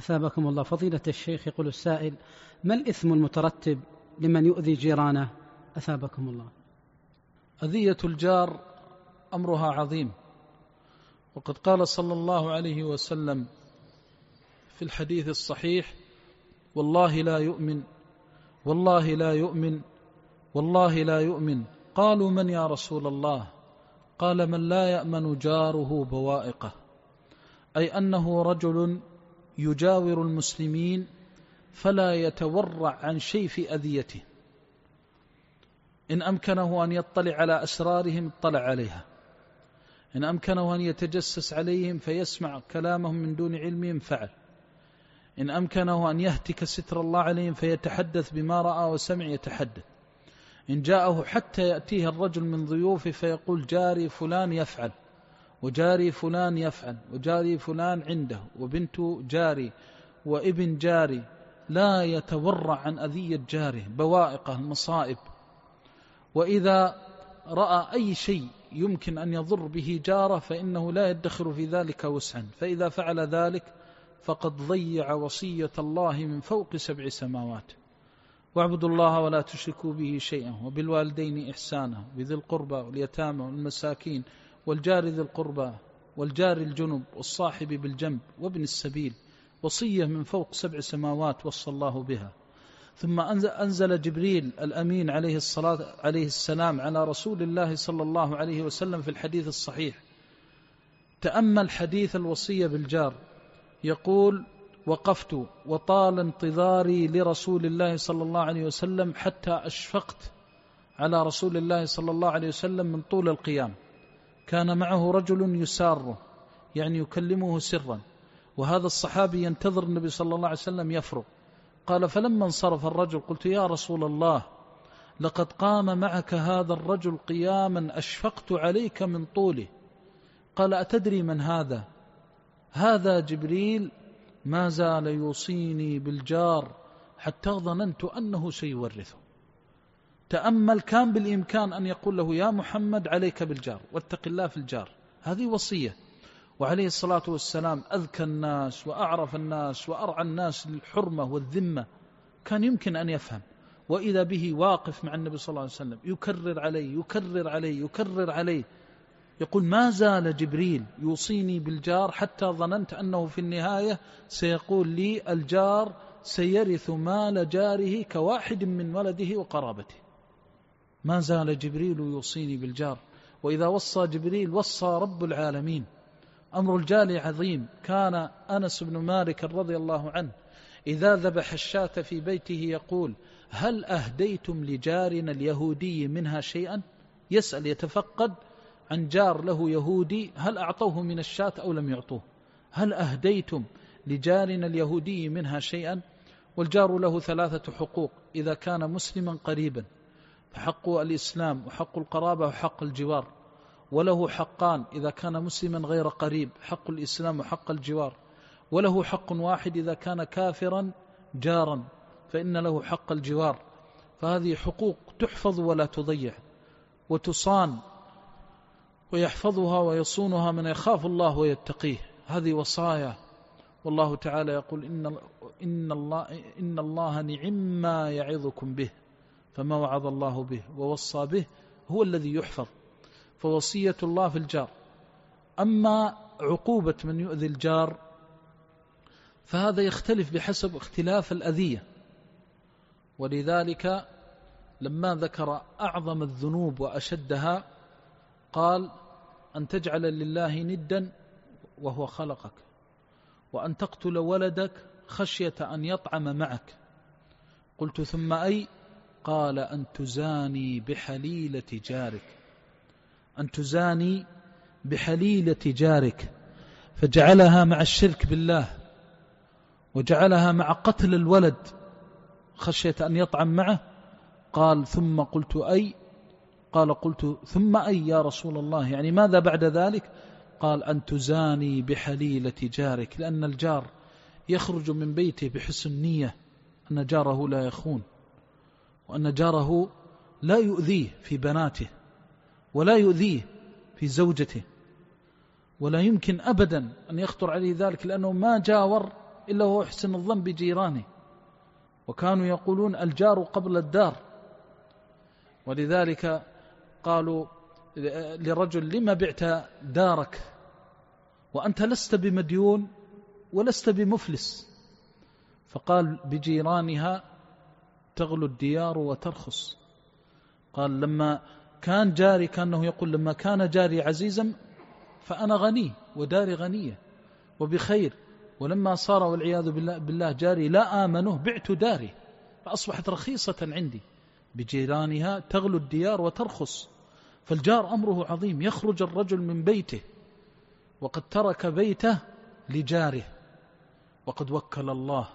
أثابكم الله. فضيلة الشيخ، يقول السائل: ما الإثم المترتب لمن يؤذي جيرانه؟ أثابكم الله. أذية الجار أمرها عظيم، وقد قال صلى الله عليه وسلم في الحديث الصحيح: والله لا يؤمن، والله لا يؤمن، والله لا يؤمن. قالوا: من يا رسول الله؟ قال: من لا يأمن جاره بوائقه، أي أنه رجل يجاور المسلمين فلا يتورع عن شيء في أذيته، إن أمكنه أن يطلع على أسرارهم اطلع عليها، إن أمكنه أن يتجسس عليهم فيسمع كلامهم من دون علمهم فعل، إن أمكنه أن يهتك ستر الله عليهم فيتحدث بما رأى وسمع يتحدث، إن جاءه حتى يأتيه الرجل من ضيوفه فيقول: جاري فلان يفعل، وجاري فلان يفعل، وجاري فلان عنده، وبنت جاري، وابن جاري، لا يتورع عن أذية جاره، بوائقه، المصائب. وإذا رأى أي شيء يمكن أن يضر به جاره فإنه لا يدخر في ذلك وسعا، فإذا فعل ذلك فقد ضيع وصية الله من فوق 7 سماوات: واعبدوا الله ولا تشركوا به شيئا، وبالوالدين إحسانا، وبذي القربى واليتامى والمساكين، والجار ذي القربى، والجار الجنب، والصاحب بالجنب، وابن السبيل. وصية من فوق 7 سماوات وصى الله بها. ثم أنزل جبريل الأمين عليه السلام على رسول الله صلى الله عليه وسلم في الحديث الصحيح. تأمل حديث الوصية بالجار، يقول: وقفت وطال انتظاري لرسول الله صلى الله عليه وسلم حتى أشفقت على رسول الله صلى الله عليه وسلم من طول القيام. كان معه رجل يساره، يعني يكلمه سرا، وهذا الصحابي ينتظر النبي صلى الله عليه وسلم يفرغ. قال: فلما انصرف الرجل قلت: يا رسول الله، لقد قام معك هذا الرجل قياما أشفقت عليك من طوله. قال: أتدري من هذا؟ هذا جبريل، ما زال يوصيني بالجار حتى ظننت أنه سيورثه. تأمل، كان بالإمكان أن يقول له: يا محمد عليك بالجار، واتق الله في الجار، هذه وصية. وعليه الصلاة والسلام أذكى الناس وأعرف الناس وأرعى الناس للحرمة والذمة، كان يمكن أن يفهم، وإذا به واقف مع النبي صلى الله عليه وسلم يكرر عليه يكرر عليه يكرر عليه، يقول: ما زال جبريل يوصيني بالجار حتى ظننت أنه في النهاية سيقول لي: الجار سيرث مال جاره كواحد من ولده وقرابته. ما زال جبريل يوصيني بالجار. وإذا وصى جبريل وصى رب العالمين. أمر الجار عظيم. كان أنس بن مالك رضي الله عنه إذا ذبح الشاة في بيته يقول: هل أهديتم لجارنا اليهودي منها شيئا؟ يسأل، يتفقد عن جار له يهودي، هل أعطوه من الشاة أو لم يعطوه؟ هل أهديتم لجارنا اليهودي منها شيئا؟ والجار له 3 حقوق إذا كان مسلما قريبا، فحق الإسلام وحق القرابة وحق الجوار. وله حقان إذا كان مسلما غير قريب: حق الإسلام وحق الجوار. وله حق واحد إذا كان كافرا جارا، فإن له حق الجوار. فهذه حقوق تحفظ ولا تضيع، وتصان، ويحفظها ويصونها من يخاف الله ويتقيه. هذه وصايا. والله تعالى يقول: إن الله نعم ما يعظكم به، فما وعظ الله به ووصى به هو الذي يحفظ. فوصية الله في الجار. أما عقوبة من يؤذي الجار فهذا يختلف بحسب اختلاف الأذية. ولذلك لما ذكر أعظم الذنوب وأشدها قال: أن تجعل لله ندا وهو خلقك، وأن تقتل ولدك خشية أن يطعم معك. قلت: ثم أي؟ قال: أن تزاني بحليلة جارك، أن تزاني بحليلة جارك. فجعلها مع الشرك بالله، وجعلها مع قتل الولد خشية أن يطعم معه. قال: ثم قلت: أي؟ قال: قلت: ثم أي يا رسول الله؟ يعني ماذا بعد ذلك؟ قال: أن تزاني بحليلة جارك، لأن الجار يخرج من بيته بحسن نية أن جاره لا يخون، وأن جاره لا يؤذيه في بناته، ولا يؤذيه في زوجته، ولا يمكن أبدا أن يخطر عليه ذلك، لأنه ما جاور إلا هو يحسن الظن بجيرانه، وكانوا يقولون الجار قبل الدار. ولذلك قالوا لرجل: لما بعت دارك وأنت لست بمديون ولست بمفلس؟ فقال: بجيرانها تغلو الديار وترخص. قال: لما كان جاري، كأنه يقول لما كان جاري عزيزا فأنا غني وداري غنية وبخير، ولما صار والعياذ بالله جاري لا آمنه بعت داري فأصبحت رخيصة عندي. بجيرانها تغلو الديار وترخص. فالجار أمره عظيم. يخرج الرجل من بيته وقد ترك بيته لجاره وقد وكل الله،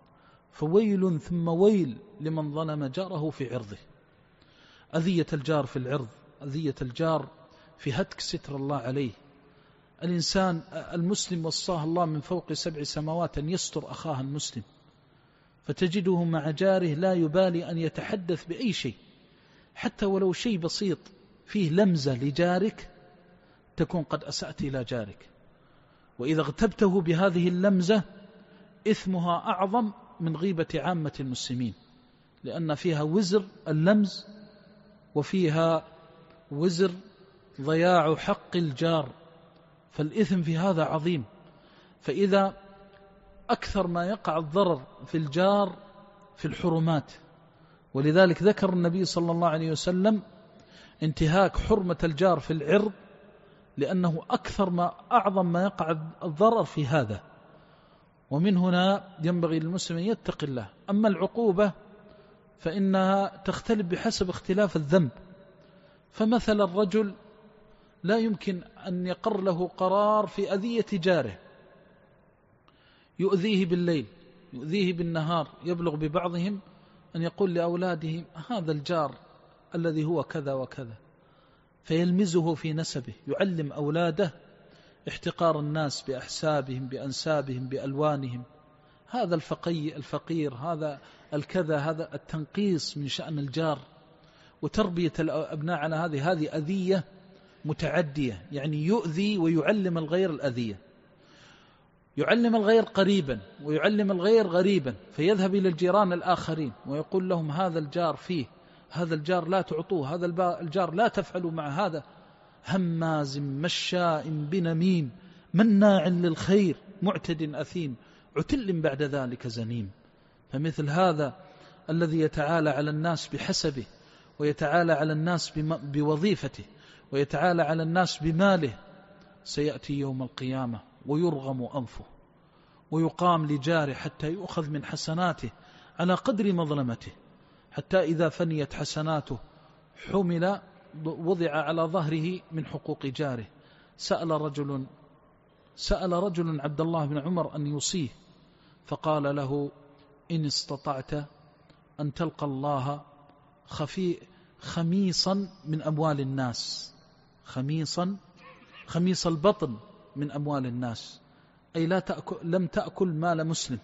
فويل ثم ويل لمن ظلم جاره في عرضه. أذية الجار في العرض، أذية الجار في هتك ستر الله عليه. الإنسان المسلم وصاه الله من فوق 7 سماوات أن يستر أخاه المسلم، فتجده مع جاره لا يبالي أن يتحدث بأي شيء، حتى ولو شيء بسيط فيه لمزة لجارك تكون قد أسأت إلى جارك، وإذا اغتبته بهذه اللمزة إثمها أعظم من غيبة عامة المسلمين، لأن فيها وزر اللمز وفيها وزر ضياع حق الجار، فالإثم في هذا عظيم. فإذا أكثر ما يقع الضرر في الجار في الحرمات، ولذلك ذكر النبي صلى الله عليه وسلم انتهاك حرمة الجار في العرض، لأنه أعظم ما يقع الضرر في هذا. ومن هنا ينبغي للمسلم أن يتقي الله. أما العقوبة فإنها تختلف بحسب اختلاف الذنب. فمثل الرجل لا يمكن أن يقر له قرار في أذية جاره، يؤذيه بالليل يؤذيه بالنهار، يبلغ ببعضهم أن يقول لأولاده: هذا الجار الذي هو كذا وكذا، فيلمزه في نسبه، يعلم أولاده احتقار الناس بأحسابهم بأنسابهم بألوانهم، هذا الفقير، هذا الكذا، هذا التنقيص من شأن الجار. وتربية الأبناء على هذه أذية متعدية، يعني يؤذي ويعلم الغير الأذية، يعلم الغير قريبا ويعلم الغير غريبا، فيذهب إلى الجيران الآخرين ويقول لهم: هذا الجار فيه، هذا الجار لا تعطوه، هذا الجار لا تفعلوا مع هذا، هماز مشاء بنميم مناع للخير معتد أثيم عتل بعد ذلك زنيم. فمثل هذا الذي يتعالى على الناس بحسبه، ويتعالى على الناس بوظيفته، ويتعالى على الناس بماله، سيأتي يوم القيامة ويرغم أنفه ويقام لجاره حتى يؤخذ من حسناته على قدر مظلمته، حتى إذا فنيت حسناته حمل وضع على ظهره من حقوق جاره. سأل رجل عبد الله بن عمر أن يوصيه، فقال له: إن استطعت أن تلقى الله خميصا من أموال الناس، خميص البطن من أموال الناس، أي لم تأكل مال مسلم،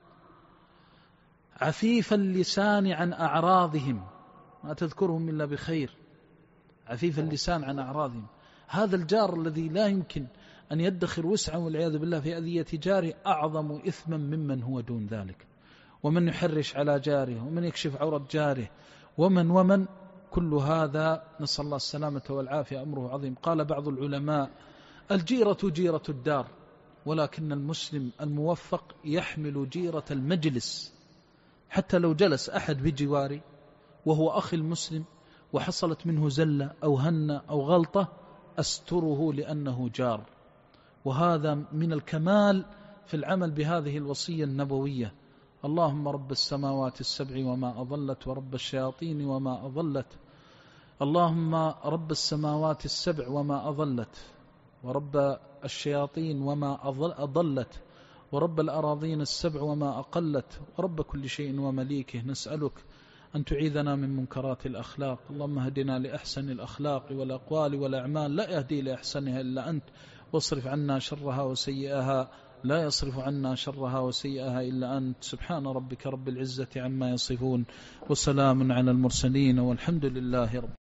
عفيف اللسان عن أعراضهم، ما تذكرهم إلا بخير، عفيف اللسان عن أعراضهم. هذا الجار الذي لا يمكن أن يدخر وسعا والعياذ بالله في أذية جاره أعظم إثما ممن هو دون ذلك. ومن يحرش على جاره، ومن يكشف عورة جاره، ومن كل هذا نسأل الله السلامة والعافية أمره عظيم. قال بعض العلماء: الجيرة جيرة الدار، ولكن المسلم الموفق يحمل جيرة المجلس، حتى لو جلس أحد بجواري وهو أخي المسلم وحصلت منه زلة أو هنة أو غلطة أستره لأنه جار. وهذا من الكمال في العمل بهذه الوصية النبوية: اللهم رب السماوات السبع وما أضلت، ورب الشياطين وما أضلت، اللهم رب السماوات السبع وما أضلت، ورب الشياطين وما أضلت، ورب الأراضين السبع وما أقلت، ورب كل شيء ومليكه. نسألك أن تعيذنا من منكرات الأخلاق، اللهم هدنا لأحسن الأخلاق والأقوال والأعمال، لا يهدي لأحسنها إلا أنت، واصرف عنا شرها وسيئها، لا يصرف عنا شرها وسيئها إلا أنت. سبحان ربك رب العزة عما يصفون، وسلام على المرسلين، والحمد لله رب